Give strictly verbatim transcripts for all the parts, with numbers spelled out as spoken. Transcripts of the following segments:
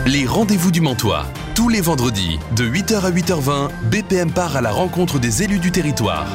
Les rendez-vous du Mantois. Tous les vendredis, de huit heures à huit heures vingt, B P M part à la rencontre des élus du territoire.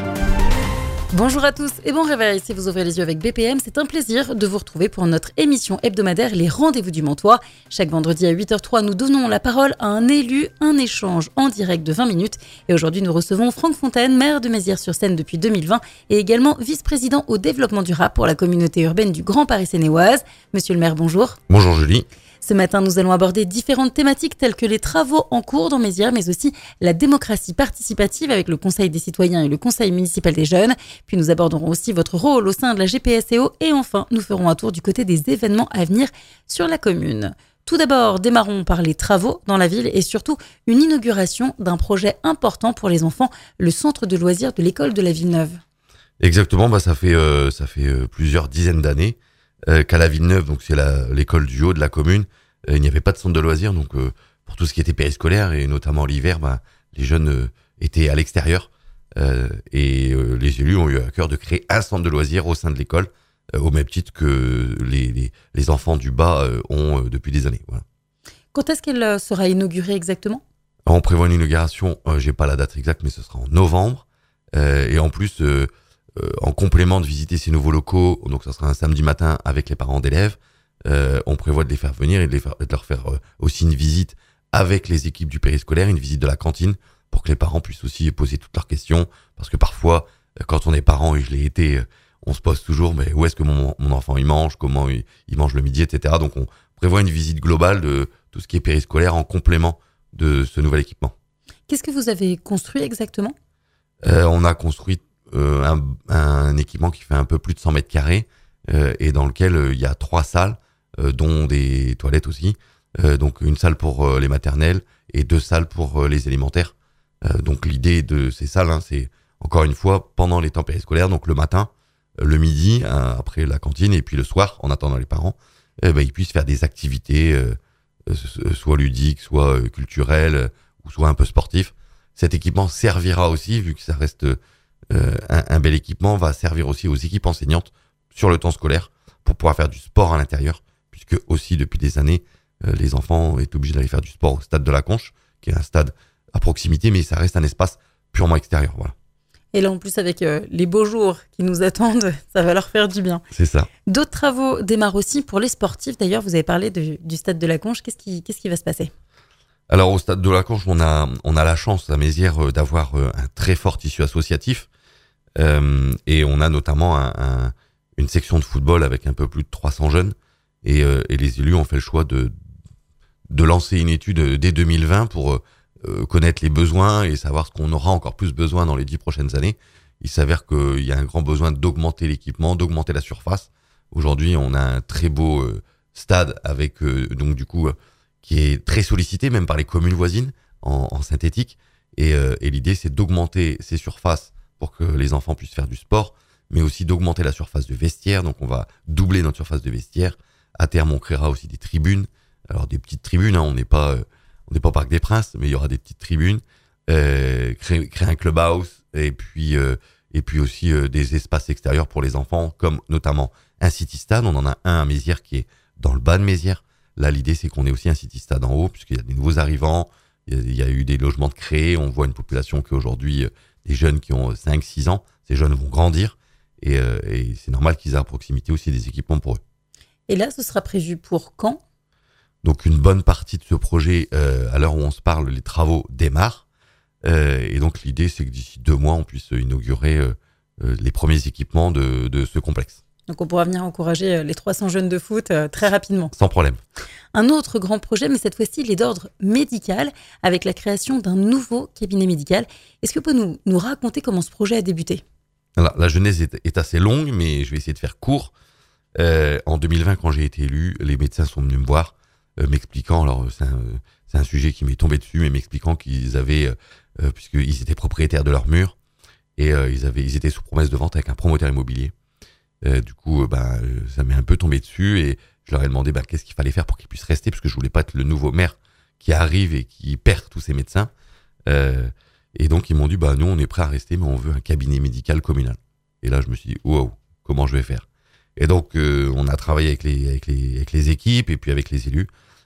Bonjour à tous et bon réveil. Si vous ouvrez les yeux avec B P M, c'est un plaisir de vous retrouver pour notre émission hebdomadaire Les Rendez-vous du Mantois. Chaque vendredi à huit heures zéro trois, nous donnons la parole à un élu, un échange en direct de vingt minutes. Et aujourd'hui, nous recevons Franck Fontaine, maire de Mézières-sur-Seine depuis deux mille vingt et également vice-président au développement durable pour la communauté urbaine du Grand Paris Seine-et-Oise. Monsieur le maire, bonjour. Bonjour Julie. Ce matin, nous allons aborder différentes thématiques telles que les travaux en cours dans Mézières, mais aussi la démocratie participative avec le Conseil des citoyens et le Conseil municipal des jeunes. Puis nous aborderons aussi votre rôle au sein de la G P S E O et enfin, nous ferons un tour du côté des événements à venir sur la commune. Tout d'abord, démarrons par les travaux dans la ville et surtout une inauguration d'un projet important pour les enfants, le centre de loisirs de l'école de la Villeneuve. Exactement, bah ça fait euh, ça fait euh, plusieurs dizaines d'années euh, qu'à la Villeneuve, donc c'est la, l'école du haut de la commune, euh, il n'y avait pas de centre de loisirs, donc euh, pour tout ce qui était périscolaire et notamment l'hiver, bah, les jeunes euh, étaient à l'extérieur euh, et euh, les élus ont eu à cœur de créer un centre de loisirs au sein de l'école, euh, au même titre que les, les, les enfants du bas euh, ont euh, depuis des années. Voilà. Quand est-ce qu'elle sera inaugurée exactement ? Alors, on prévoit une inauguration, euh, j'ai pas la date exacte, mais ce sera en novembre, euh, et en plus euh, Euh, en complément de visiter ces nouveaux locaux, donc ça sera un samedi matin avec les parents d'élèves, euh, on prévoit de les faire venir et de, les faire, de leur faire euh, aussi une visite avec les équipes du périscolaire, une visite de la cantine pour que les parents puissent aussi poser toutes leurs questions, parce que parfois, euh, quand on est parent, et je l'ai été, euh, on se pose toujours, mais où est-ce que mon, mon enfant il mange, comment il, il mange le midi, et cetera. Donc on prévoit une visite globale de tout ce qui est périscolaire en complément de ce nouvel équipement. Qu'est-ce que vous avez construit exactement ? euh, On a construit Euh, un, un équipement qui fait un peu plus de cent mètres carrés euh, et dans lequel euh, il y a trois salles, euh, dont des toilettes aussi. Euh, donc une salle pour euh, les maternelles et deux salles pour euh, les élémentaires. Euh, donc l'idée de ces salles, hein, c'est encore une fois pendant les temps périscolaires, donc le matin, euh, le midi, euh, après la cantine et puis le soir, en attendant les parents, euh, bah, ils puissent faire des activités, euh, euh, soit ludiques, soit euh, culturelles, euh, ou soit un peu sportifs. Cet équipement servira aussi, vu que ça reste Euh, un, un bel équipement, va servir aussi aux équipes enseignantes sur le temps scolaire pour pouvoir faire du sport à l'intérieur, puisque aussi depuis des années, euh, les enfants sont obligés d'aller faire du sport au stade de la Conche, qui est un stade à proximité, mais ça reste un espace purement extérieur. Voilà. Et là, en plus, avec euh, les beaux jours qui nous attendent, ça va leur faire du bien. C'est ça. D'autres travaux démarrent aussi pour les sportifs. D'ailleurs, vous avez parlé de, du stade de la Conche. Qu'est-ce qui, qu'est-ce qui va se passer ? Alors, au stade de la Conche, on a, on a la chance à Mézières euh, d'avoir euh, un très fort tissu associatif. Euh, et on a notamment un, un, une section de football avec un peu plus de trois cents jeunes et, euh, et les élus ont fait le choix de, de lancer une étude dès deux mille vingt pour euh, connaître les besoins et savoir ce qu'on aura encore plus besoin dans les dix prochaines années. Il s'avère qu'il y a un grand besoin d'augmenter l'équipement, d'augmenter la surface. Aujourd'hui, on a un très beau euh, stade avec euh, donc du coup euh, qui est très sollicité même par les communes voisines en, en synthétique et, euh, et l'idée c'est d'augmenter ces surfaces pour que les enfants puissent faire du sport, mais aussi d'augmenter la surface de vestiaire. Donc on va doubler notre surface de vestiaire. À terme, on créera aussi des tribunes. Alors des petites tribunes, hein, on n'est pas, euh, on n'est pas au Parc des Princes, mais il y aura des petites tribunes. Euh, créer, créer un clubhouse et puis euh, et puis aussi euh, des espaces extérieurs pour les enfants, comme notamment un city stade. On en a un à Mézières qui est dans le bas de Mézières. Là, l'idée c'est qu'on ait aussi un city stade en haut, puisqu'il y a des nouveaux arrivants. Il y a, il y a eu des logements de créés. On voit une population qui aujourd'hui euh, des jeunes qui ont cinq six ans, ces jeunes vont grandir et, euh, et c'est normal qu'ils aient à proximité aussi des équipements pour eux. Et là, ce sera prévu pour quand ? Donc une bonne partie de ce projet, euh, à l'heure où on se parle, les travaux démarrent. Euh, et donc l'idée, c'est que d'ici deux mois, on puisse inaugurer euh, euh, les premiers équipements de, de ce complexe. Donc on pourra venir encourager les trois cents jeunes de foot euh, très rapidement. Sans problème. Un autre grand projet, mais cette fois-ci, il est d'ordre médical, avec la création d'un nouveau cabinet médical. Est-ce que vous pouvez nous, nous raconter comment ce projet a débuté ? Alors, la genèse est, est assez longue, mais je vais essayer de faire court. Euh, en deux mille vingt, quand j'ai été élu, les médecins sont venus me voir, euh, m'expliquant, alors c'est un, c'est un sujet qui m'est tombé dessus, mais m'expliquant qu'ils avaient, euh, puisqu'ils étaient propriétaires de leur mur, et euh, ils, avaient, ils étaient sous promesse de vente avec un promoteur immobilier. Euh, du coup, euh, ben, ça m'est un peu tombé dessus et je leur ai demandé ben, qu'est-ce qu'il fallait faire pour qu'ils puissent rester, parce que je voulais pas être le nouveau maire qui arrive et qui perd tous ses médecins. Euh, et donc, ils m'ont dit, bah, nous, on est prêt à rester, mais on veut un cabinet médical communal. Et là, je me suis dit, wow, comment je vais faire ? Et donc, euh, on a travaillé avec les, avec les, avec les équipes et puis avec les élus.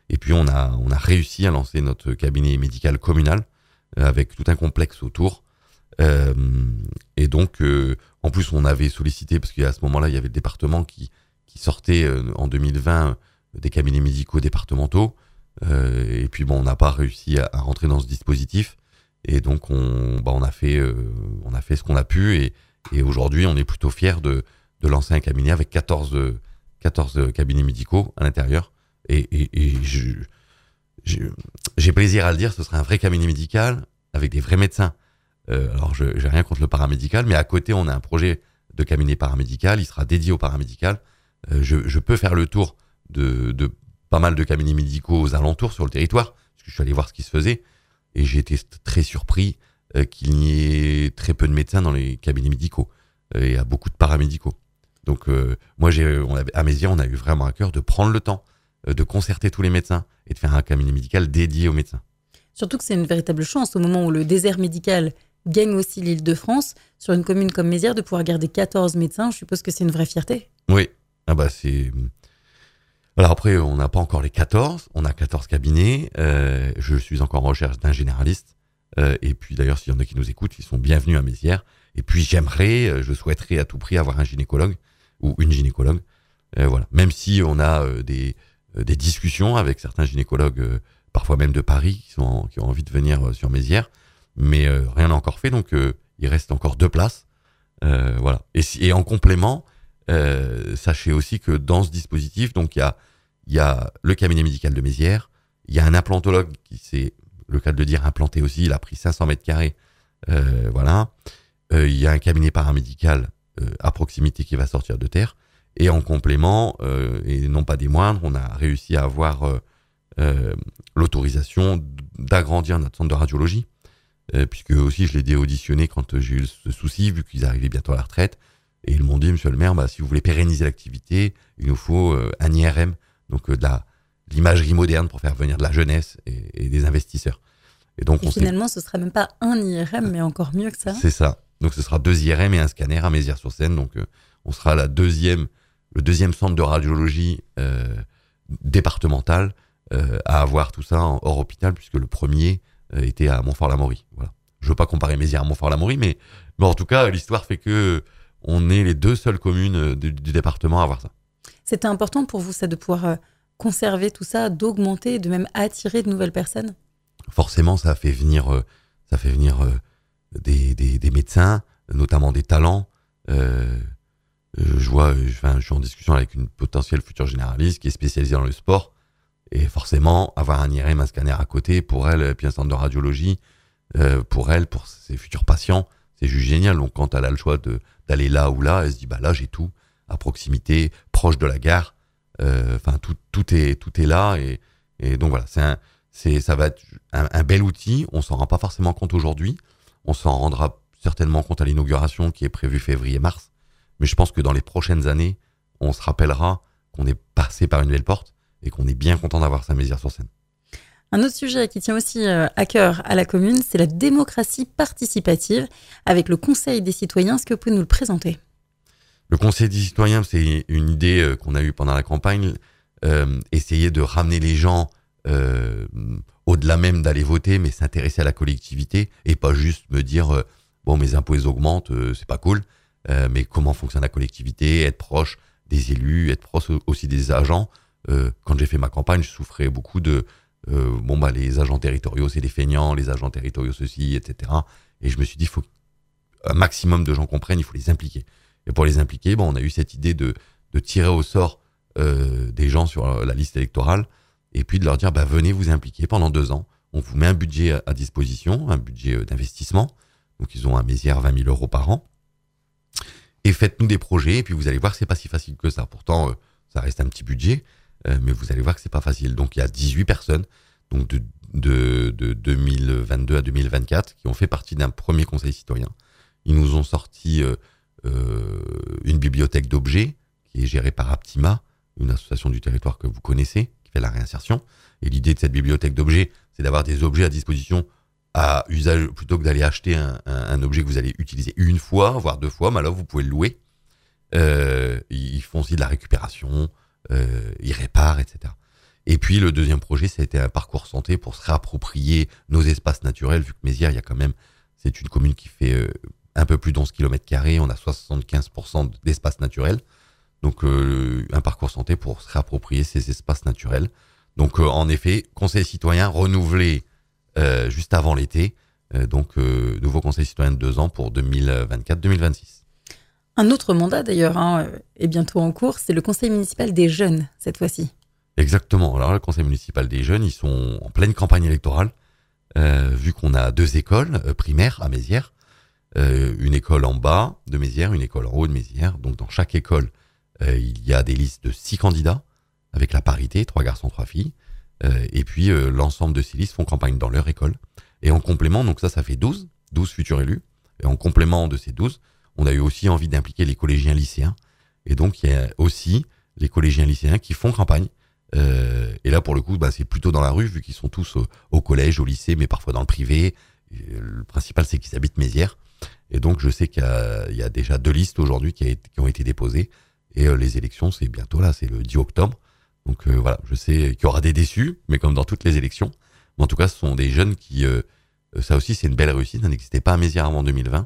Et puis on a on a réussi à lancer notre cabinet médical communal euh, avec tout un complexe autour. Euh, et donc euh, en plus on avait sollicité, parce qu'à ce moment-là il y avait le département qui qui sortait euh, en deux mille vingt euh, des cabinets médicaux départementaux. Euh, et puis bon, on n'a pas réussi à, à rentrer dans ce dispositif. Et donc on bah, on a fait euh, on a fait ce qu'on a pu. Et Et aujourd'hui, on est plutôt fiers de, de lancer un cabinet avec quatorze, quatorze cabinets médicaux à l'intérieur. Et, et, et je, je, j'ai plaisir à le dire, ce sera un vrai cabinet médical avec des vrais médecins. Euh, alors, je j'ai rien contre le paramédical, mais à côté, on a un projet de cabinet paramédical. Il sera dédié au paramédical. Euh, je, je peux faire le tour de, de pas mal de cabinets médicaux aux alentours sur le territoire, parce que je suis allé voir ce qui se faisait. Et j'ai été très surpris Euh, qu'il n'y ait très peu de médecins dans les cabinets médicaux euh, et à beaucoup de paramédicaux. Donc euh, moi, j'ai, on avait, à Mézières, on a eu vraiment à cœur de prendre le temps, euh, de concerter tous les médecins et de faire un cabinet médical dédié aux médecins. Surtout que c'est une véritable chance au moment où le désert médical gagne aussi l'Île-de-France, sur une commune comme Mézières, de pouvoir garder quatorze médecins. Je suppose que c'est une vraie fierté. Oui, ah bah c'est... Alors après, on n'a pas encore les quatorze, on a quatorze cabinets. Euh, je suis encore en recherche d'un généraliste. Euh, et puis d'ailleurs, s'il y en a qui nous écoutent, ils sont bienvenus à Mézières. Et puis j'aimerais, euh, je souhaiterais à tout prix avoir un gynécologue ou une gynécologue. Euh, voilà. Même si on a euh, des, euh, des discussions avec certains gynécologues, euh, parfois même de Paris, qui, sont, qui ont envie de venir euh, sur Mézières, mais euh, rien n'a encore fait, donc euh, il reste encore deux places. Euh, voilà. Et, si, et en complément, euh, sachez aussi que dans ce dispositif, donc il y a, y a le cabinet médical de Mézières, il y a un implantologue qui s'est, le cas de le dire, implanté aussi, il a pris cinq cents mètres carrés, euh, voilà. Euh, il y a un cabinet paramédical euh, à proximité qui va sortir de terre. Et en complément, euh, et non pas des moindres, on a réussi à avoir euh, euh, l'autorisation d'agrandir notre centre de radiologie, euh, puisque aussi je l'ai auditionné quand j'ai eu ce souci, vu qu'ils arrivaient bientôt à la retraite. Et ils m'ont dit, monsieur le maire, bah, si vous voulez pérenniser l'activité, il nous faut euh, un I R M, donc euh, de la l'imagerie moderne pour faire venir de la jeunesse et, et des investisseurs. Et donc et on finalement, ce sera même pas un I R M, mais encore mieux que ça. C'est ça. Donc ce sera deux I R M et un scanner à Mézières-sur-Seine. Donc euh, on sera la deuxième, le deuxième centre de radiologie euh, départemental euh, à avoir tout ça en, hors hôpital, puisque le premier euh, était à Montfort-l'Amaury. Voilà. Je veux pas comparer Mézières à Montfort-l'Amaury, mais, mais en tout cas, l'histoire fait que on est les deux seules communes du, du département à avoir ça. C'était important pour vous, ça, de pouvoir euh, conserver tout ça, d'augmenter, de même attirer de nouvelles personnes? Forcément, ça fait venir, euh, ça fait venir euh, des, des, des médecins, notamment des talents. Euh, je vois, je, enfin, je suis en discussion avec une potentielle future généraliste qui est spécialisée dans le sport. Et forcément, avoir un I R M, un scanner à côté, pour elle, puis un centre de radiologie, euh, pour elle, pour ses futurs patients, c'est juste génial. Donc, quand elle a le choix de, d'aller là ou là, elle se dit, bah là, j'ai tout à proximité, proche de la gare. Enfin, euh, tout, tout est, tout est là. Et, et donc voilà, c'est un, c'est, ça va être un, un bel outil. On s'en rend pas forcément compte aujourd'hui. On s'en rendra certainement compte à l'inauguration qui est prévue février-mars. Mais je pense que dans les prochaines années, on se rappellera qu'on est passé par une belle porte et qu'on est bien content d'avoir ça à Mézières-sur-Seine. Un autre sujet qui tient aussi à cœur à la commune, c'est la démocratie participative avec le Conseil des citoyens. Est-ce que vous pouvez nous le présenter ? Le Conseil des citoyens, c'est une idée qu'on a eue pendant la campagne, euh, essayer de ramener les gens euh, au-delà même d'aller voter, mais s'intéresser à la collectivité et pas juste me dire euh, bon, mes impôts ils augmentent, euh, c'est pas cool, euh, mais comment fonctionne la collectivité, être proche des élus, être proche aussi des agents. Euh, quand j'ai fait ma campagne, je souffrais beaucoup de euh, bon bah les agents territoriaux c'est des feignants, les agents territoriaux ceci, et cetera. Et je me suis dit, il faut qu'un maximum de gens comprennent, il faut les impliquer. Et pour les impliquer, bon, on a eu cette idée de, de tirer au sort euh, des gens sur la liste électorale et puis de leur dire, bah, venez vous impliquer pendant deux ans. On vous met un budget à, à disposition, un budget d'investissement. Donc, ils ont à Mézières vingt mille euros par an. Et faites-nous des projets et puis vous allez voir que c'est pas si facile que ça. Pourtant, euh, ça reste un petit budget, euh, mais vous allez voir que c'est pas facile. Donc, il y a dix-huit personnes, donc de, de, de deux mille vingt-deux à deux mille vingt-quatre, qui ont fait partie d'un premier conseil citoyen. Ils nous ont sorti euh, Euh, une bibliothèque d'objets qui est gérée par Aptima, une association du territoire que vous connaissez, qui fait la réinsertion. Et l'idée de cette bibliothèque d'objets, c'est d'avoir des objets à disposition à usage, plutôt que d'aller acheter un, un, un objet que vous allez utiliser une fois, voire deux fois, mais là vous pouvez le louer. Euh, ils font aussi de la récupération, euh, ils réparent, et cetera. Et puis le deuxième projet, ça a été un parcours santé pour se réapproprier nos espaces naturels, vu que Mézières, il y a quand même, c'est une commune qui fait euh, un peu plus d'onze kilomètres carrés, on a soixante-quinze pour cent d'espaces naturels. Donc euh, un parcours santé pour se réapproprier ces espaces naturels. Donc euh, en effet, conseil citoyen renouvelé euh, juste avant l'été, euh, donc euh, nouveau conseil citoyen de deux ans pour deux mille vingt-quatre deux mille vingt-six. Un autre mandat d'ailleurs hein, est bientôt en cours, c'est le conseil municipal des jeunes cette fois-ci. Exactement. Alors le conseil municipal des jeunes, ils sont en pleine campagne électorale, euh, vu qu'on a deux écoles euh, primaires à Mézières, euh, une école en bas de Mézières, une école en haut de Mézières. Donc dans chaque école, euh, il y a des listes de six candidats avec la parité, trois garçons, trois filles, euh, et puis euh, l'ensemble de ces listes font campagne dans leur école. Et en complément, donc ça, ça fait douze, douze futurs élus. Et en complément de ces douze, on a eu aussi envie d'impliquer les collégiens lycéens. Et donc il y a aussi les collégiens lycéens qui font campagne. Euh, et là, pour le coup, bah, c'est plutôt dans la rue, vu qu'ils sont tous au, au collège, au lycée, mais parfois dans le privé. Et le principal, c'est qu'ils habitent Mézières. Et donc, je sais qu'il y a, il y a déjà deux listes aujourd'hui qui, a, qui ont été déposées. Et euh, les élections, c'est bientôt là, c'est le dix octobre. Donc euh, voilà, je sais qu'il y aura des déçus, mais comme dans toutes les élections. Mais en tout cas, ce sont des jeunes qui... Euh, ça aussi, c'est une belle réussite. Ça n'existait pas à Mézières avant deux mille vingt.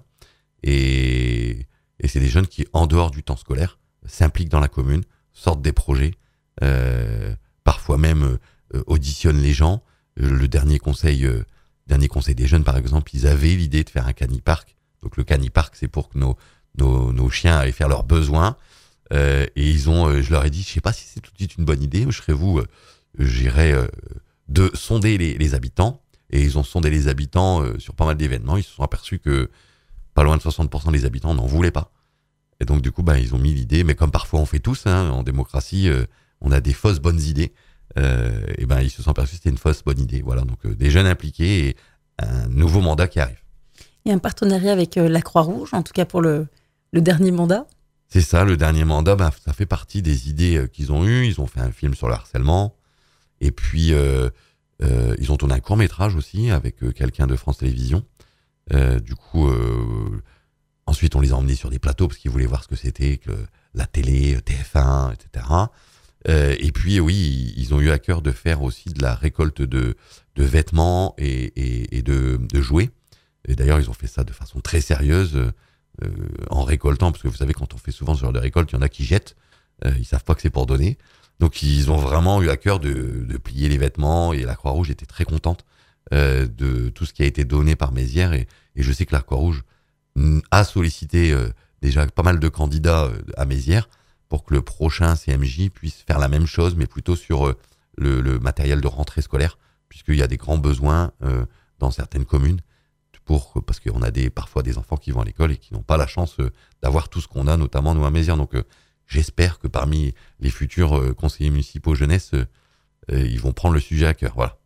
Et, et c'est des jeunes qui, en dehors du temps scolaire, s'impliquent dans la commune, sortent des projets, Euh, parfois même euh, auditionnent les gens. Euh, le dernier conseil, euh, dernier conseil des jeunes, par exemple, ils avaient l'idée de faire un canipark. Donc le canipark, c'est pour que nos, nos, nos chiens aillent faire leurs besoins. Euh, et ils ont, euh, je leur ai dit, je sais pas si c'est tout de suite une bonne idée. Je serais vous, euh, j'irais euh, de sonder les, les habitants. Et ils ont sondé les habitants euh, sur pas mal d'événements. Ils se sont aperçus que pas loin de soixante pour cent des habitants n'en voulaient pas. Et donc du coup, bah, ils ont mis l'idée. Mais comme parfois on fait tous hein, en démocratie. Euh, on a des fausses bonnes idées, euh, et ben ils se sont aperçus que c'était une fausse bonne idée. Voilà, donc euh, des jeunes impliqués et un nouveau mandat qui arrive. Il y a un partenariat avec euh, la Croix-Rouge, en tout cas pour le, le dernier mandat. C'est ça, le dernier mandat, ben, ça fait partie des idées euh, qu'ils ont eues. Ils ont fait un film sur le harcèlement, et puis euh, euh, ils ont tourné un court-métrage aussi avec euh, quelqu'un de France Télévisions. Euh, du coup, euh, ensuite on les a emmenés sur des plateaux parce qu'ils voulaient voir ce que c'était que la télé, T F un, et cetera. Euh, et puis oui, ils ont eu à cœur de faire aussi de la récolte de, de vêtements et, et, et de, de jouets. Et d'ailleurs, ils ont fait ça de façon très sérieuse euh, en récoltant, parce que vous savez, quand on fait souvent ce genre de récolte, il y en a qui jettent, euh, ils savent pas que c'est pour donner. Donc ils ont vraiment eu à cœur de, de plier les vêtements, et la Croix-Rouge était très contente euh, de tout ce qui a été donné par Mézières. Et, et je sais que la Croix-Rouge a sollicité euh, déjà pas mal de candidats euh, à Mézières, pour que le prochain C M J puisse faire la même chose, mais plutôt sur euh, le, le matériel de rentrée scolaire, puisqu'il y a des grands besoins euh, dans certaines communes, pour, parce qu'on a des, parfois des enfants qui vont à l'école et qui n'ont pas la chance euh, d'avoir tout ce qu'on a, notamment nous à Mézières. Donc euh, j'espère que parmi les futurs euh, conseillers municipaux jeunesse, euh, euh, ils vont prendre le sujet à cœur. Voilà.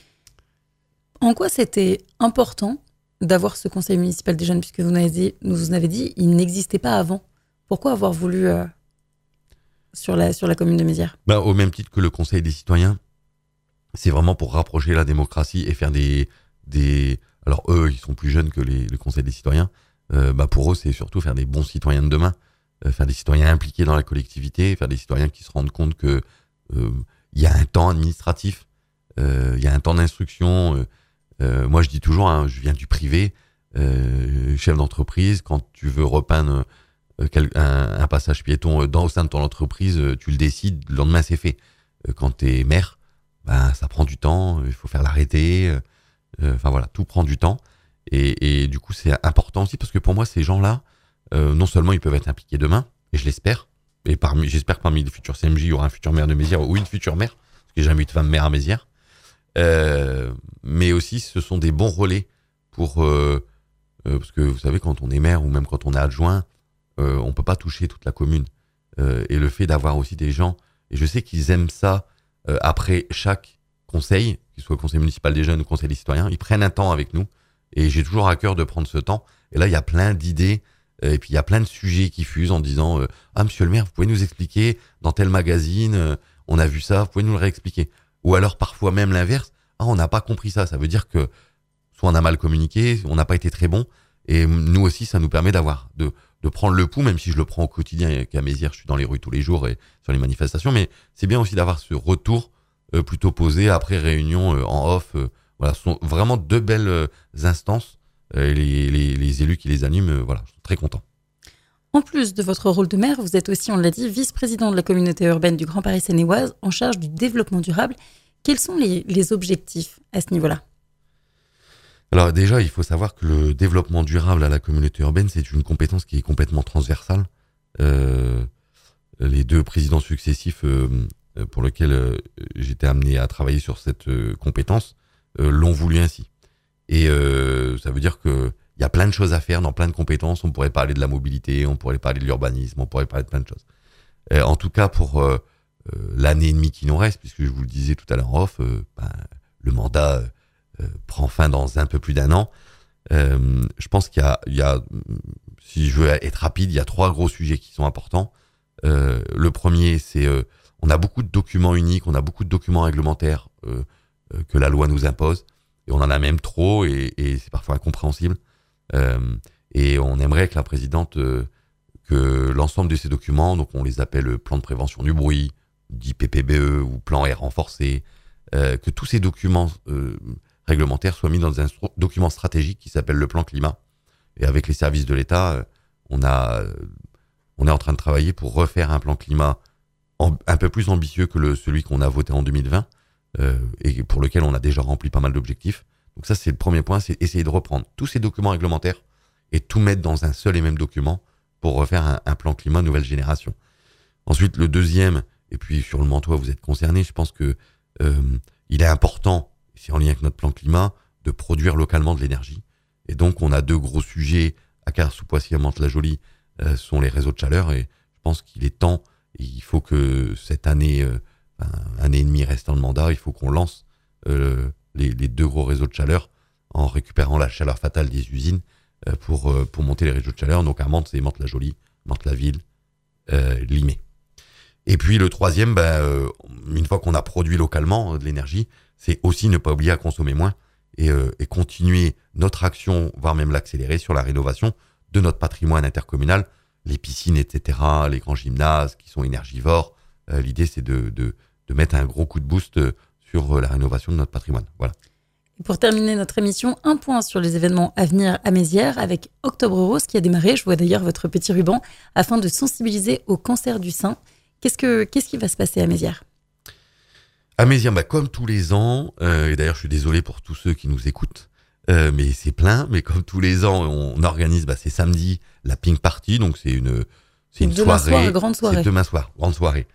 En quoi c'était important d'avoir ce conseil municipal des jeunes, puisque vous nous avez dit, vous avez dit il n'existait pas avant. Pourquoi avoir voulu... Euh... Sur la, sur la commune de Mézières. Ben, au même titre que le Conseil des citoyens, c'est vraiment pour rapprocher la démocratie et faire des... des alors eux, ils sont plus jeunes que les, le Conseil des citoyens. Euh, ben pour eux, c'est surtout faire des bons citoyens de demain, euh, faire des citoyens impliqués dans la collectivité, faire des citoyens qui se rendent compte que euh, y a un temps administratif, euh, y a un temps d'instruction. Euh, euh, moi, je dis toujours, hein, je viens du privé, euh, chef d'entreprise, quand tu veux repeindre... Un, un passage piéton dans, au sein de ton entreprise, tu le décides, le lendemain c'est fait. Quand t'es maire, ben, ça prend du temps, il faut faire l'arrêté, euh, enfin voilà, tout prend du temps. Et, et du coup, c'est important aussi parce que pour moi, ces gens-là, euh, non seulement ils peuvent être impliqués demain, et je l'espère, et parmi, j'espère que parmi les futurs C M J, il y aura un futur maire de Mézières ou une future maire, parce que j'ai jamais eu de femme maire à Mézières, euh, mais aussi ce sont des bons relais pour... Euh, euh, parce que vous savez, quand on est maire ou même quand on est adjoint, Euh, on peut pas toucher toute la commune euh, et le fait d'avoir aussi des gens, et je sais qu'ils aiment ça euh, après chaque conseil, qu'il soit le conseil municipal des jeunes ou le conseil des citoyens, ils prennent un temps avec nous et j'ai toujours à cœur de prendre ce temps. Et là il y a plein d'idées euh, et puis il y a plein de sujets qui fusent en disant euh, ah monsieur le maire, vous pouvez nous expliquer dans tel magazine euh, on a vu ça, vous pouvez nous le réexpliquer. Ou alors parfois même l'inverse, ah on n'a pas compris ça, ça veut dire que soit on a mal communiqué, on n'a pas été très bon. Et nous aussi, ça nous permet d'avoir, de, de prendre le pouls, même si je le prends au quotidien, qu'à Mézières, je suis dans les rues tous les jours et sur les manifestations, mais c'est bien aussi d'avoir ce retour euh, plutôt posé, après réunion euh, en off. Euh, voilà, ce sont vraiment deux belles euh, instances. Euh, les, les, les élus qui les animent, euh, voilà, je suis très content. En plus de votre rôle de maire, vous êtes aussi, on l'a dit, vice-président de la communauté urbaine du Grand Paris Seine-et-Oise, en charge du développement durable. Quels sont les, les objectifs à ce niveau-là ? Alors déjà, il faut savoir que le développement durable à la communauté urbaine, c'est une compétence qui est complètement transversale. Euh, les deux présidents successifs euh, pour lesquels euh, j'étais amené à travailler sur cette euh, compétence euh, l'ont voulu ainsi. Et euh, ça veut dire que il y a plein de choses à faire dans plein de compétences. On pourrait parler de la mobilité, on pourrait parler de l'urbanisme, on pourrait parler de plein de choses. Euh, en tout cas, pour euh, euh, l'année et demie qui nous reste, puisque je vous le disais tout à l'heure en off, euh, ben, le mandat euh, prend fin dans un peu plus d'un an. Euh, je pense qu'il y a, il y a, si je veux être rapide, il y a trois gros sujets qui sont importants. Euh, le premier, c'est euh, on a beaucoup de documents uniques, on a beaucoup de documents réglementaires euh, euh, que la loi nous impose, et on en a même trop, et, et c'est parfois incompréhensible. Euh, et on aimerait que la présidente, euh, que l'ensemble de ces documents, donc on les appelle plan de prévention du bruit, dit P P B E ou plan air renforcé, euh, que tous ces documents euh, réglementaires soient mis dans un stro- document stratégique qui s'appelle le plan climat. Et avec les services de l'État, euh, on a, euh, on est en train de travailler pour refaire un plan climat en, un peu plus ambitieux que le, celui qu'on a voté en deux mille vingt, euh, et pour lequel on a déjà rempli pas mal d'objectifs. Donc ça, c'est le premier point, c'est essayer de reprendre tous ces documents réglementaires et tout mettre dans un seul et même document pour refaire un, un plan climat nouvelle génération. Ensuite, le deuxième, et puis sur le Mantois, vous êtes concerné, je pense que euh, il est important, c'est en lien avec notre plan climat, de produire localement de l'énergie. Et donc, on a deux gros sujets à Quart-sous-Poissy, à Mantes-la-Jolie, euh, sont les réseaux de chaleur. Et je pense qu'il est temps, et il faut que cette année, euh, un année et demie restant de mandat, il faut qu'on lance euh, les, les deux gros réseaux de chaleur en récupérant la chaleur fatale des usines euh, pour, euh, pour monter les réseaux de chaleur. Donc à Mantes, c'est Mantes-la-Jolie, Mantes-la-Ville, euh, Limay. Et puis le troisième, ben, euh, une fois qu'on a produit localement euh, de l'énergie, c'est aussi ne pas oublier à consommer moins et, euh, et continuer notre action, voire même l'accélérer sur la rénovation de notre patrimoine intercommunal, les piscines, et cetera, les grands gymnases qui sont énergivores. Euh, l'idée, c'est de, de, de mettre un gros coup de boost sur la rénovation de notre patrimoine. Voilà. Et pour terminer notre émission, un point sur les événements à venir à Mézières avec Octobre Rose qui a démarré, je vois d'ailleurs votre petit ruban, afin de sensibiliser au cancer du sein. Qu'est-ce, que, qu'est-ce qui va se passer à Mézières ? À Mézières, bah, comme tous les ans, euh, et d'ailleurs je suis désolé pour tous ceux qui nous écoutent, euh, mais c'est plein, mais comme tous les ans, on organise, bah, c'est samedi, la Pink Party, donc c'est une, c'est une demain soirée. Soir, grande soirée. C'est demain soir, grande soirée.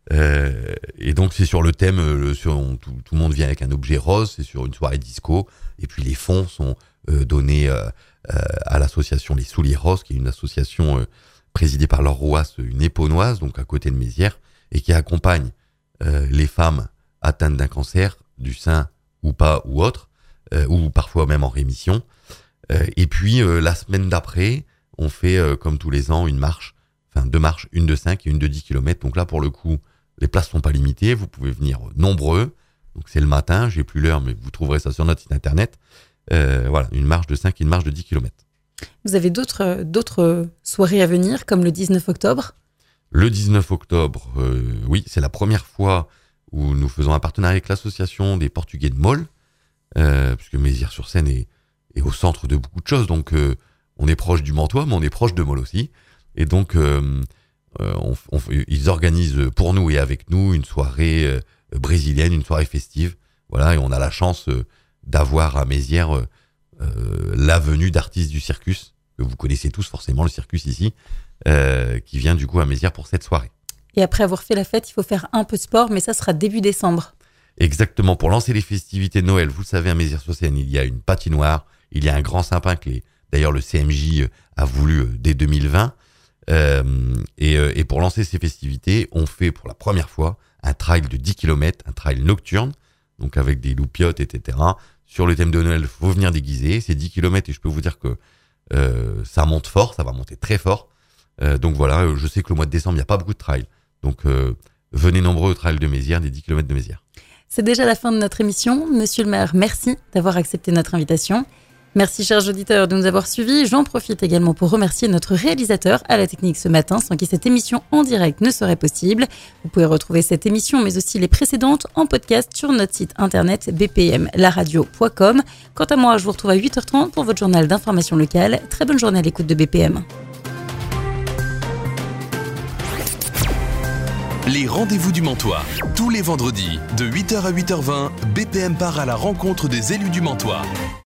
Euh, et donc c'est sur le thème, le, sur, on, tout, tout le monde vient avec un objet rose, c'est sur une soirée disco, et puis les fonds sont euh, donnés euh, euh, à l'association Les Souliers Roses, qui est une association euh, présidée par Laure Rouas, une éponnoise, donc à côté de Mézières, et qui accompagne euh, les femmes atteintes d'un cancer du sein ou pas ou autre, euh, ou parfois même en rémission. Euh, et puis euh, la semaine d'après, on fait euh, comme tous les ans une marche, enfin deux marches, une de cinq et une de dix kilomètres. Donc là pour le coup, les places sont pas limitées, vous pouvez venir nombreux. Donc c'est le matin, j'ai plus l'heure, mais vous trouverez ça sur notre site internet. Euh, voilà, une marche de cinq et une marche de dix kilomètres. Vous avez d'autres, d'autres soirées à venir, comme le dix-neuf octobre ? Le dix-neuf octobre, euh, oui, c'est la première fois où nous faisons un partenariat avec l'association des Portugais de Molles, euh, puisque Mézières-sur-Seine est, est au centre de beaucoup de choses. Donc euh, on est proche du Mantois, mais on est proche de Molles aussi. Et donc euh, on, on, ils organisent pour nous et avec nous une soirée euh, brésilienne, une soirée festive. Voilà, et on a la chance euh, d'avoir à Mézières euh, euh, la venue d'artistes du circus, que vous connaissez tous forcément, le circus ici, euh, qui vient du coup à Mézières pour cette soirée. Et après avoir fait la fête, il faut faire un peu de sport, mais ça sera début décembre. Exactement, pour lancer les festivités de Noël, vous le savez, à Mézières-sur-Seine, il y a une patinoire, il y a un grand sapin que les, d'ailleurs le C M J a voulu dès deux mille vingt. Euh, et, et pour lancer ces festivités, on fait pour la première fois un trail de dix kilomètres, un trail nocturne, donc avec des loupiottes, et cetera. Sur le thème de Noël, il faut venir déguiser, c'est dix kilomètres et je peux vous dire que euh, ça monte fort, ça va monter très fort. Euh, donc voilà, je sais que le mois de décembre, il n'y a pas beaucoup de trail. Donc euh, venez nombreux au trail de Mézières, des dix kilomètres de Mézières. C'est déjà la fin de notre émission. Monsieur le maire, merci d'avoir accepté notre invitation. Merci chers auditeurs de nous avoir suivis. J'en profite également pour remercier notre réalisateur à la technique ce matin, sans qui cette émission en direct ne serait possible. Vous pouvez retrouver cette émission, mais aussi les précédentes, en podcast sur notre site internet b p m la radio point com. Quant à moi, je vous retrouve à huit heures trente pour votre journal d'information locale. Très bonne journée à l'écoute de B P M. Les rendez-vous du Mantois. Tous les vendredis, de huit heures à huit heures vingt, B P M part à la rencontre des élus du Mantois.